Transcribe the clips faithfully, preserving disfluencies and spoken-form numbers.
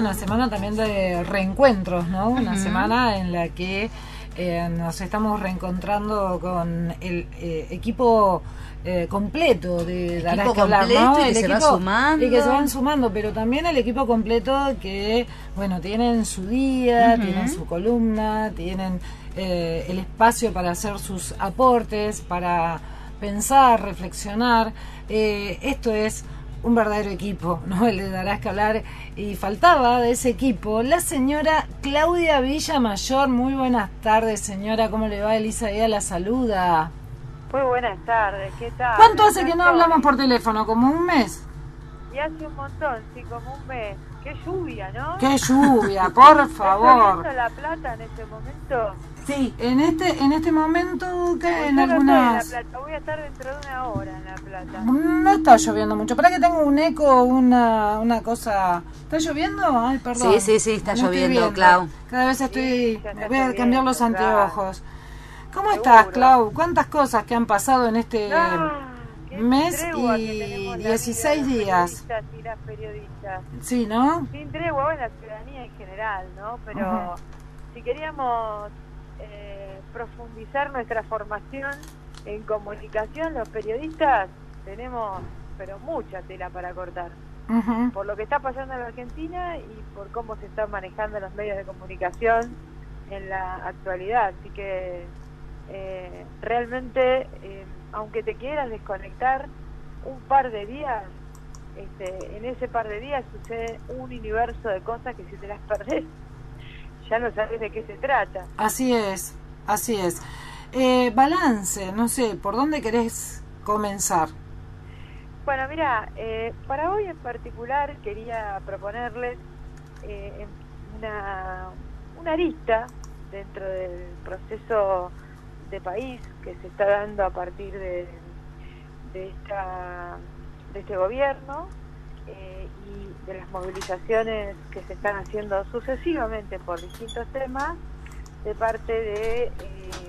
una semana también de reencuentros, ¿no? Una Uh-huh. semana en la que eh, nos estamos reencontrando con el eh, equipo eh, completo de Darás que hablar, ¿no? Y que el se equipo, va sumando. Y que se van sumando, pero también el equipo completo que, bueno, tienen su día, Uh-huh. tienen su columna, tienen eh, el espacio para hacer sus aportes, para pensar, reflexionar. Eh, esto es un verdadero equipo, ¿no? El de Darás que hablar. Y faltaba de ese equipo la señora Claudia Villamayor. Muy buenas tardes, señora. ¿Cómo le va? Elisa Díaz la saluda. Muy buenas tardes, ¿qué tal? ¿Cuánto hace que no hablamos por teléfono? ¿Como un mes? Y hace un montón, sí, como un mes. Qué lluvia, ¿no? ¡Qué lluvia, por favor! ¿Está La Plata en este momento? Sí, en este en este momento que Pues en yo algunas... no estoy en La Plata, voy a estar dentro de una hora en La Plata. No está lloviendo mucho. Para que tengo un eco, una, una cosa... ¿Está lloviendo? Ay, perdón. Sí, sí, sí, está No estoy lloviendo, viendo. Clau. Cada vez estoy... Sí, ya me está voy a cambiar lloviendo, los claro. anteojos. ¿Cómo Seguro. estás, Clau? ¿Cuántas cosas que han pasado en este No, qué mes tregua y que tenemos la dieciséis vida de los días? periodistas y las periodistas. Sí, ¿no? Sin tregua en la ciudadanía en general, ¿no? Pero Ajá. si queríamos eh, profundizar nuestra formación en comunicación, los periodistas tenemos, pero mucha tela para cortar. Uh-huh. Por lo que está pasando en la Argentina y por cómo se están manejando los medios de comunicación en la actualidad. Así que eh, realmente, eh, aunque te quieras desconectar un par de días, este, en ese par de días sucede un universo de cosas que si te las perdés, ya no sabes de qué se trata. Así es, así es. Eh, balance, no sé, ¿por dónde querés comenzar? Bueno, mira, eh, para hoy en particular quería proponerles eh, una, una arista dentro del proceso de país que se está dando a partir de, de, esta, de este gobierno eh, y de las movilizaciones que se están haciendo sucesivamente por distintos temas de parte de eh,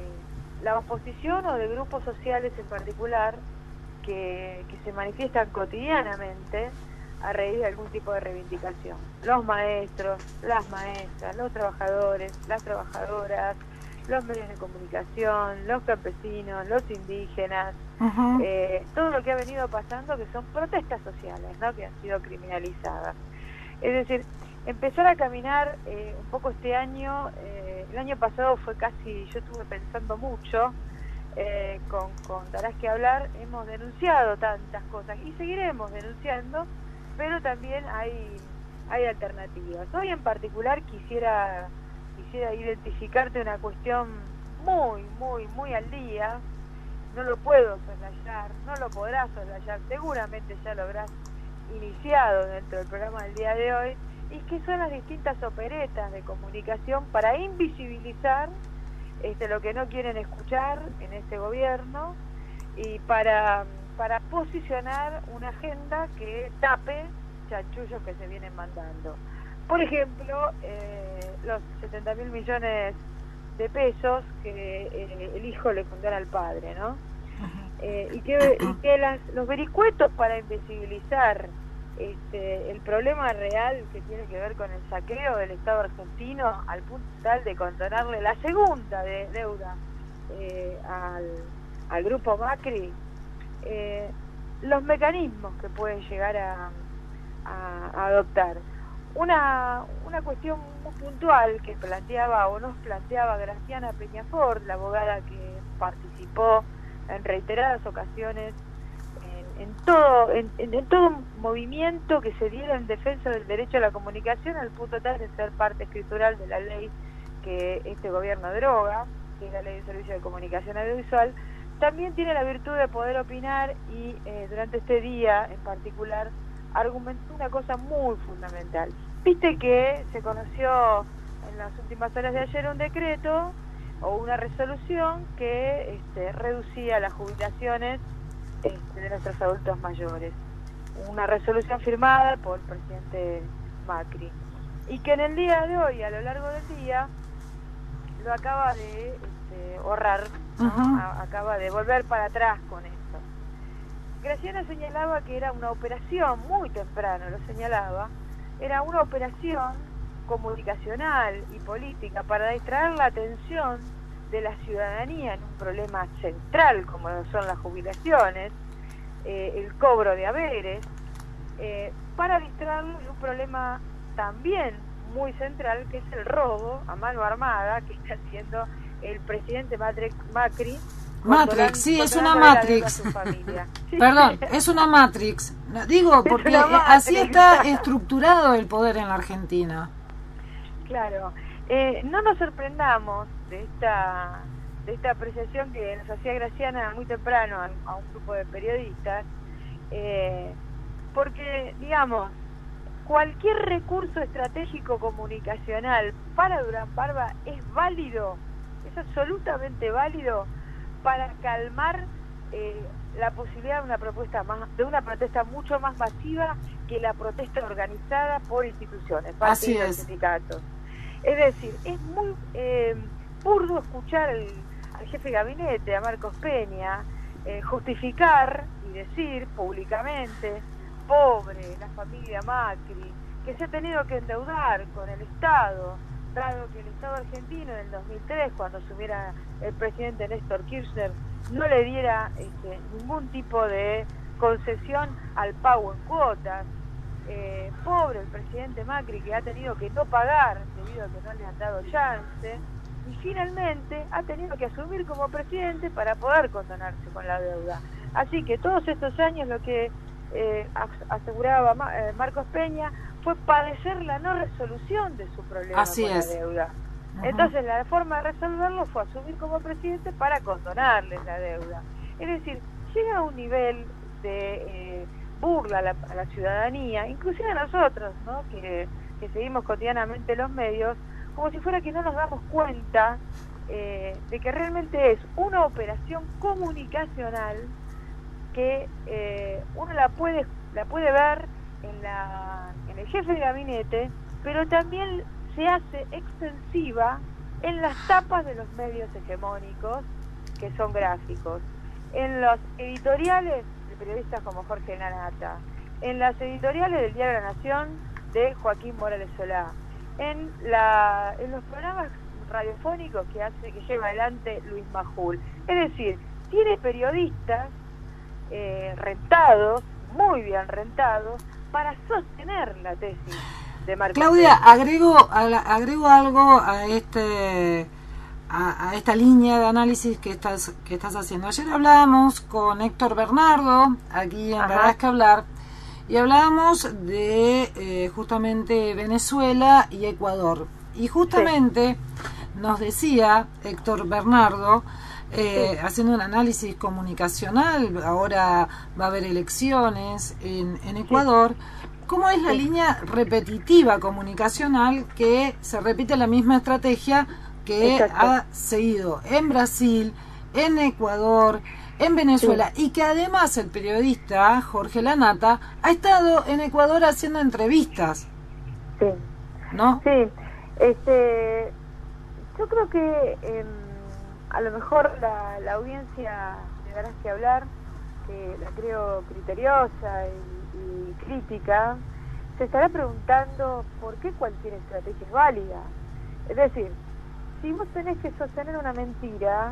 la oposición o de grupos sociales en particular que, que se manifiestan cotidianamente a raíz de algún tipo de reivindicación. Los maestros, las maestras, los trabajadores, las trabajadoras, los medios de comunicación, los campesinos, los indígenas, Uh-huh. eh, todo lo que ha venido pasando que son protestas sociales, ¿no? Que han sido criminalizadas. Es decir, empezar a caminar eh, un poco este año, eh, el año pasado fue casi, yo estuve pensando mucho, eh, con, con Darás que hablar, hemos denunciado tantas cosas y seguiremos denunciando, pero también hay, hay alternativas. Hoy en particular quisiera, quisiera identificarte una cuestión muy, muy, muy al día. No lo puedo soslayar, no lo podrás soslayar, seguramente ya lo habrás iniciado dentro del programa del día de hoy, y que son las distintas operetas de comunicación para invisibilizar este, lo que no quieren escuchar en este gobierno y para, para posicionar una agenda que tape chanchullos que se vienen mandando. Por ejemplo, eh, los setenta mil millones de pesos que eh, el hijo le condona al padre, ¿no? Eh, y que, y que las, los vericuetos para invisibilizar este, el problema real que tiene que ver con el saqueo del Estado argentino al punto tal de condonarle la segunda de deuda eh, al, al grupo Macri, eh, los mecanismos que pueden llegar a, a, a adoptar. Una, una cuestión muy puntual que planteaba o nos planteaba Graciana Peñafort, la abogada que participó en reiteradas ocasiones en, en todo en, en todo movimiento que se diera en defensa del derecho a la comunicación, al punto tal de ser parte escritural de la ley que este gobierno deroga, que es la Ley de Servicio de Comunicación Audiovisual. También tiene la virtud de poder opinar y eh, durante este día en particular argumentó una cosa muy fundamental. Viste que se conoció en las últimas horas de ayer un decreto o una resolución que este, reducía las jubilaciones este, de nuestros adultos mayores. Una resolución firmada por el presidente Macri. Y que en el día de hoy, a lo largo del día, lo acaba de este, ahorrar, ¿no? Uh-huh. A, acaba de volver para atrás con esto. Graciana señalaba que era una operación, muy temprano lo señalaba, era una operación comunicacional y política para distraer la atención de la ciudadanía en un problema central como son las jubilaciones, eh, el cobro de haberes, eh, para distraerlo de un problema también muy central que es el robo a mano armada que está haciendo el presidente Macri. Matrix, sí, es una Matrix. Perdón, es una Matrix. Digo, porque así está estructurado el poder en la Argentina. Claro. Eh, no nos sorprendamos de esta de esta apreciación que nos hacía Graciana muy temprano a, a un grupo de periodistas, eh, porque, digamos, cualquier recurso estratégico comunicacional para Durán Barba es válido, es absolutamente válido para calmar eh, la posibilidad de una propuesta más, de una protesta mucho más masiva que la protesta organizada por instituciones, partidos, sindicatos. Es decir, es muy eh, burdo escuchar al, al jefe de gabinete, a Marcos Peña, eh, justificar y decir públicamente, pobre la familia Macri, que se ha tenido que endeudar con el Estado, dado que el Estado argentino en el dos mil tres, cuando asumiera el presidente Néstor Kirchner, no le diera este, ningún tipo de concesión al pago en cuotas. Eh, pobre el presidente Macri, que ha tenido que no pagar debido a que no le han dado chance, y finalmente ha tenido que asumir como presidente para poder condonarse con la deuda. Así que todos estos años lo que eh, aseguraba eh, Marcos Peña fue padecer la no resolución de su problema Así con es. la deuda. Uh-huh. Entonces la forma de resolverlo fue asumir como presidente para condonarles la deuda. Es decir, llega a un nivel de eh, burla a la, a la ciudadanía, inclusive a nosotros, ¿no? que, que seguimos cotidianamente los medios, como si fuera que no nos damos cuenta eh, de que realmente es una operación comunicacional que eh, uno la puede la puede ver en, la, en el jefe de gabinete, pero también se hace extensiva en las tapas de los medios hegemónicos, que son gráficos, en los editoriales de periodistas como Jorge Lanata, en las editoriales del Diario de la Nación de Joaquín Morales Solá, en, la, en los programas radiofónicos que hace que lleva adelante Luis Majul. Es decir, tiene periodistas eh, rentados, muy bien rentados, para sostener la tesis de Marcos Claudia, Peña. agrego agrego algo a este a, a esta línea de análisis que estás que estás haciendo. Ayer hablábamos con Héctor Bernardo aquí en Verdad es que hablar y hablábamos de eh, justamente Venezuela y Ecuador y justamente sí. nos decía Héctor Bernardo eh, sí. haciendo un análisis comunicacional, ahora va a haber elecciones en, en Ecuador, sí. ¿cómo es la sí. línea repetitiva comunicacional que se repite la misma estrategia que Exacto. ha seguido en Brasil, en Ecuador, en Venezuela, sí. y que además el periodista Jorge Lanata ha estado en Ecuador haciendo entrevistas? Sí, ¿no? Sí, este, yo creo que eh, a lo mejor la, la audiencia de Verdad que hablar, que la creo criteriosa y, y crítica, se estará preguntando por qué cualquier estrategia es válida. Es decir, si vos tenés que sostener una mentira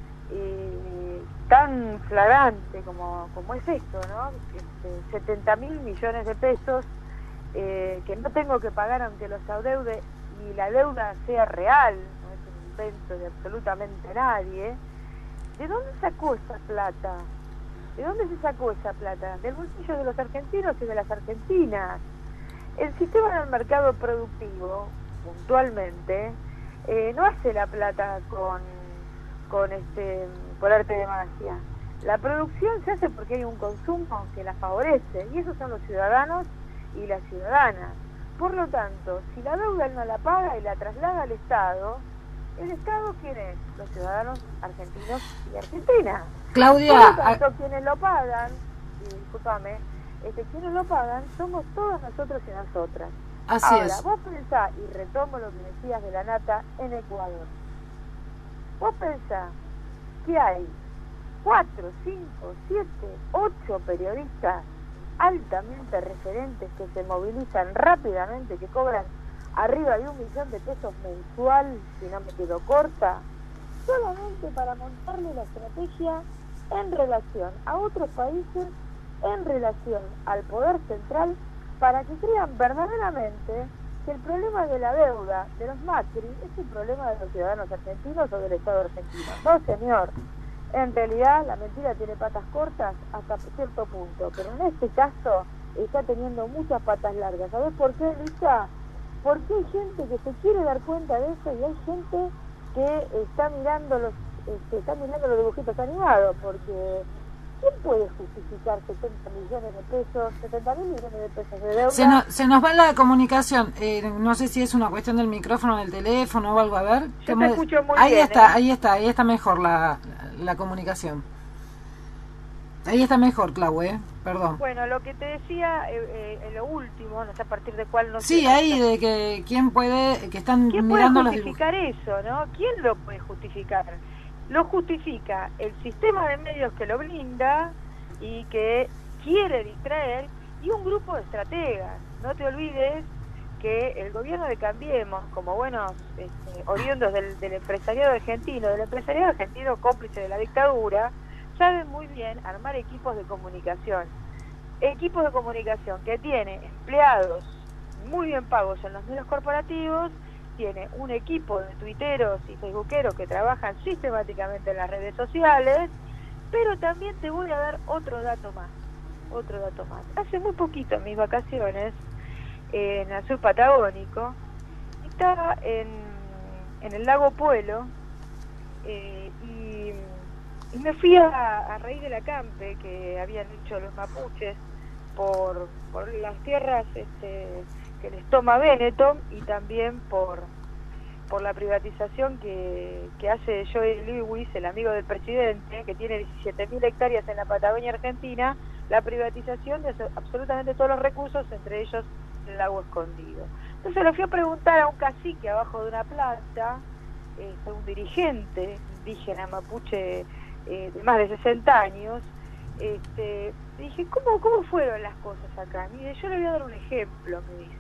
eh, tan flagrante como, como es esto, ¿no? Este, setenta mil millones de pesos eh, que no tengo que pagar aunque los adeude y la deuda sea real, no es un invento de absolutamente nadie. ¿De dónde sacó esa plata? ¿De dónde se sacó esa plata? Del bolsillo de los argentinos y de las argentinas. El sistema del mercado productivo, puntualmente, eh, no hace la plata con, con este, por arte de magia. La producción se hace porque hay un consumo que la favorece, y esos son los ciudadanos y las ciudadanas. Por lo tanto, si la deuda él no la paga y la traslada al Estado, ¿el Estado quién es? Los ciudadanos argentinos y argentinas. Claudia, por lo tanto, a... quienes lo pagan, y discúlpame, este, quienes lo pagan somos todos nosotros y nosotras. Así Ahora, es. vos pensás, y retomo lo que decías de Lanata en Ecuador, vos pensás que hay cuatro, cinco, siete, ocho periodistas altamente referentes que se movilizan rápidamente, que cobran arriba de un millón de pesos mensual, si no me quedo corta, solamente para montarle la estrategia en relación a otros países, en relación al poder central, para que crean verdaderamente que el problema de la deuda de los Macri es un problema de los ciudadanos argentinos o del Estado argentino. No, señor. En realidad la mentira tiene patas cortas hasta cierto punto, pero en este caso está teniendo muchas patas largas. ¿Sabes por qué, Luisa? Porque hay gente que se quiere dar cuenta de eso y hay gente que está mirando los este, está mirando los dibujitos animados, porque ¿quién puede justificar setenta millones de pesos, setenta mil millones de pesos de deuda? Se, no, se nos va la comunicación, eh, no sé si es una cuestión del micrófono, del teléfono o algo, a ver. Yo te escucho muy ahí bien. Está, ¿eh? ahí está, ahí está mejor la, la, la comunicación. Ahí está mejor, Clau, ¿eh? Perdón. Bueno, lo que te decía, eh, eh, en lo último, no sé a partir de cuál no sé. Sí, ahí de que quién puede, que están ¿Quién mirando puede los dibujos. justificar eso, no? ¿Quién lo puede justificar? Lo justifica el sistema de medios que lo blinda y que quiere distraer, y un grupo de estrategas. No te olvides que el gobierno de Cambiemos, como buenos este, oriundos del, del empresariado argentino, del empresariado argentino cómplice de la dictadura, saben muy bien armar equipos de comunicación. Equipos de comunicación que tiene empleados muy bien pagos en los medios corporativos, tiene un equipo de tuiteros y facebookeros que trabajan sistemáticamente en las redes sociales, pero también te voy a dar otro dato más, otro dato más. Hace muy poquito, en mis vacaciones, en el sur patagónico, estaba en, en el lago Puelo, eh, y, y me fui a, a raíz del acampe que habían hecho los mapuches por, por las tierras este, que les toma Benetton, y también por por la privatización que, que hace Joe Lewis, el amigo del presidente, que tiene diecisiete mil hectáreas en la Patagonia Argentina, la privatización de absolutamente todos los recursos, entre ellos el lago escondido. Entonces le fui a preguntar a un cacique abajo de una planta, este, un dirigente indígena mapuche eh, de más de sesenta años, este, dije, ¿cómo, ¿cómo fueron las cosas acá? Mire, yo le voy a dar un ejemplo, me dice.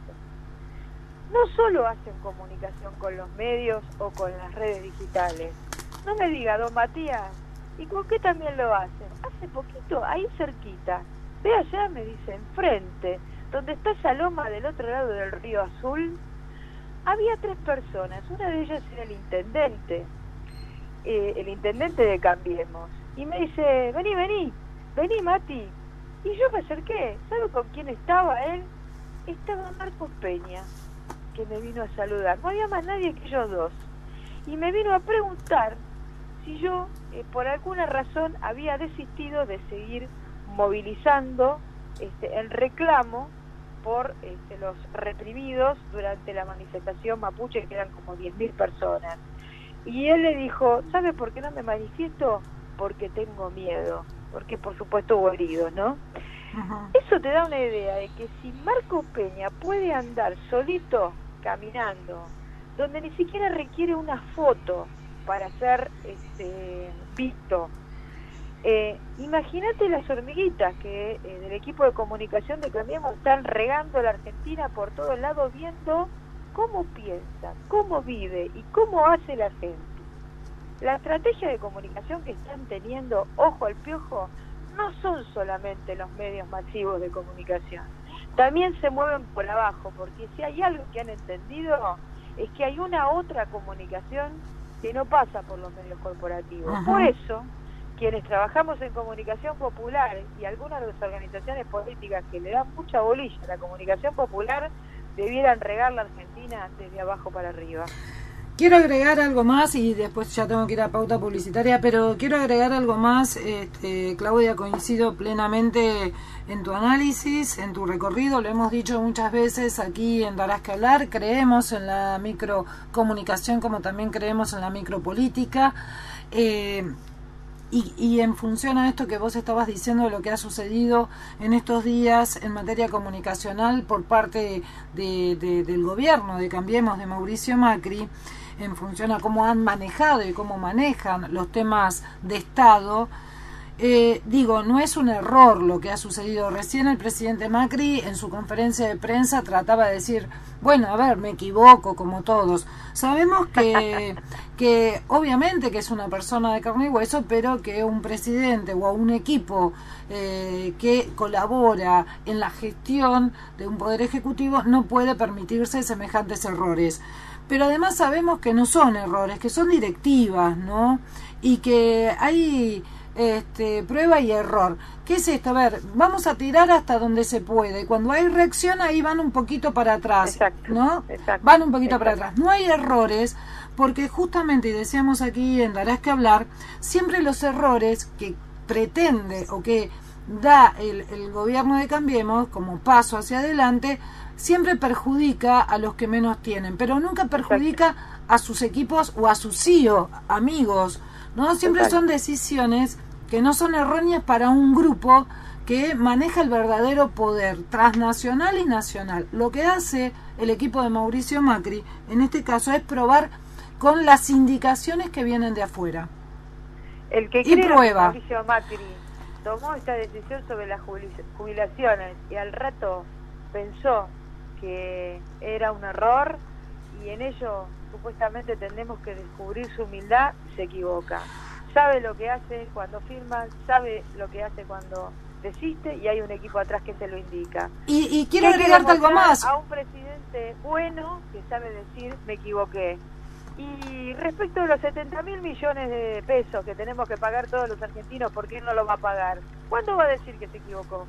No solo hacen comunicación con los medios o con las redes digitales. No me diga, don Matías, ¿y con qué también lo hacen? Hace poquito, ahí cerquita, ve allá, me dice, enfrente, donde está esa loma del otro lado del río Azul, había tres personas. Una de ellas era el intendente, eh, el intendente de Cambiemos. Y me dice, vení, vení, vení, Mati. Y yo me acerqué. ¿Sabe con quién estaba él? Estaba Marcos Peña, que me vino a saludar. No había más nadie que ellos dos. Y me vino a preguntar si yo, eh, por alguna razón, había desistido de seguir movilizando este, el reclamo por este, los reprimidos durante la manifestación mapuche, que eran como diez mil personas. Y él le dijo, ¿sabe por qué no me manifiesto? Porque tengo miedo. Porque, por supuesto, hubo heridos, ¿no? Uh-huh. Eso te da una idea de que si Marco Peña puede andar solito caminando, donde ni siquiera requiere una foto para ser este, visto, eh, imagínate las hormiguitas que eh, del equipo de comunicación de Cambiemos están regando la Argentina por todos lados, viendo cómo piensa, cómo vive y cómo hace la gente. La estrategia de comunicación que están teniendo, ojo al piojo, no son solamente los medios masivos de comunicación, también se mueven por abajo, porque si hay algo que han entendido es que hay una otra comunicación que no pasa por los medios corporativos. Ajá. Por eso, quienes trabajamos en comunicación popular y algunas de las organizaciones políticas que le dan mucha bolilla a la comunicación popular, debieran regar la Argentina desde abajo para arriba. Quiero agregar algo más y después ya tengo que ir a pauta publicitaria, pero quiero agregar algo más, este, Claudia, coincido plenamente en tu análisis, en tu recorrido, lo hemos dicho muchas veces aquí en Darás que Hablar, creemos en la microcomunicación como también creemos en la micropolítica, eh, y, y en función a esto que vos estabas diciendo de lo que ha sucedido en estos días en materia comunicacional por parte de, de, del gobierno de Cambiemos, de Mauricio Macri, en función a cómo han manejado y cómo manejan los temas de Estado, Eh, digo, no es un error lo que ha sucedido. Recién el presidente Macri en su conferencia de prensa trataba de decir, bueno, a ver, me equivoco como todos. Sabemos que, que obviamente que es una persona de carne y hueso, pero que un presidente o un equipo eh, que colabora en la gestión de un poder ejecutivo no puede permitirse semejantes errores. Pero además sabemos que no son errores, que son directivas, ¿no? Y que hay este, prueba y error. ¿Qué es esto? A ver, vamos a tirar hasta donde se puede. Cuando hay reacción, ahí van un poquito para atrás, exacto, ¿no? Exacto, van un poquito exacto. para atrás. No hay errores, porque justamente, y decíamos aquí en Darás que hablar, siempre los errores que pretende o que da el, el gobierno de Cambiemos como paso hacia adelante, siempre perjudica a los que menos tienen, pero nunca perjudica Exacto. a sus equipos o a sus C E O, amigos, ¿no? Siempre Exacto. son decisiones que no son erróneas para un grupo que maneja el verdadero poder transnacional y nacional. Lo que hace el equipo de Mauricio Macri, en este caso, es probar con las indicaciones que vienen de afuera. El que y cree prueba. que Mauricio Macri tomó esta decisión sobre las jubilaciones y al rato pensó que era un error y en ello supuestamente tendremos que descubrir su humildad, se equivoca. Sabe lo que hace cuando firma, sabe lo que hace cuando desiste y hay un equipo atrás que se lo indica. Y, y quiero agregarte algo más. A un presidente bueno que sabe decir me equivoqué. Y respecto a los setenta mil millones de pesos que tenemos que pagar todos los argentinos, ¿por qué no lo va a pagar? ¿Cuándo va a decir que se equivocó?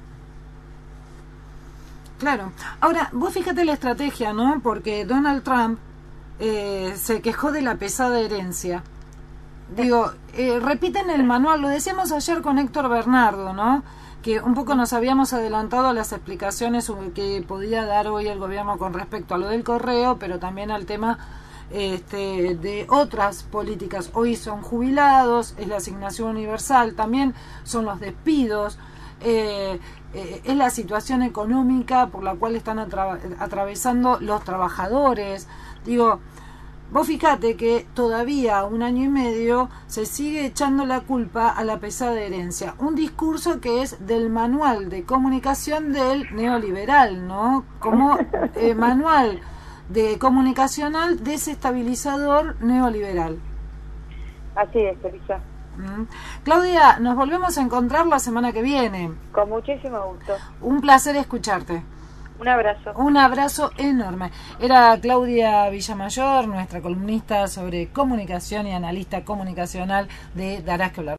Claro. Ahora, vos fíjate la estrategia, ¿no? Porque Donald Trump eh, se quejó de la pesada herencia. Digo, eh, repiten el manual, lo decíamos ayer con Héctor Bernardo, ¿no? Que un poco nos habíamos adelantado a las explicaciones que podía dar hoy el gobierno con respecto a lo del correo, pero también al tema este, de otras políticas. Hoy son jubilados, es la asignación universal, también son los despidos, eh, eh, es la situación económica por la cual están atra atravesando los trabajadores. Digo, vos fíjate que todavía un año y medio se sigue echando la culpa a la pesada herencia. Un discurso que es del manual de comunicación del neoliberal, ¿no? Como eh, manual de comunicacional desestabilizador neoliberal. Así es, Teresa. ¿Mm? Claudia, nos volvemos a encontrar la semana que viene. Con muchísimo gusto. Un placer escucharte. Un abrazo. Un abrazo enorme. Era Claudia Villamayor, nuestra columnista sobre comunicación y analista comunicacional de Darás que hablar.